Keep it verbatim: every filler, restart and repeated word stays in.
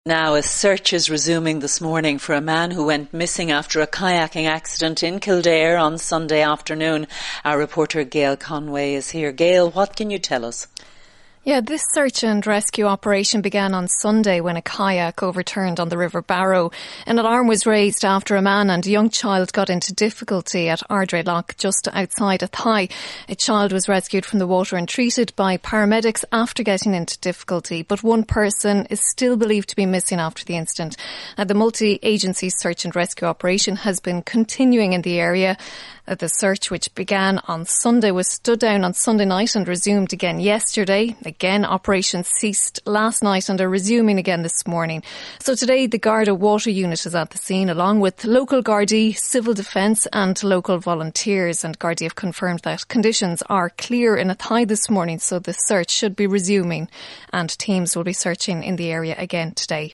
Now, a search is resuming this morning for a man who went missing after a kayaking accident in Kildare on Sunday afternoon. Our reporter Gail Conway is here. Gail, what can you tell us? Yeah, this search and rescue operation began on Sunday when a kayak overturned on the River Barrow. An alarm was raised after a man and a young child got into difficulty at Ardray Loch just outside Athy. A child was rescued from the water and treated by paramedics after getting into difficulty, but one person is still believed to be missing after the incident. Uh, the multi-agency search and rescue operation has been continuing in the area. Uh, the search, which began on Sunday, was stood down on Sunday night and resumed again yesterday. Again, operations ceased last night and are resuming again this morning. So today, the Garda Water Unit is at the scene, along with local Gardaí, civil defence and local volunteers. And Gardaí have confirmed that conditions are clear in Athy this morning, so the search should be resuming and teams will be searching in the area again today.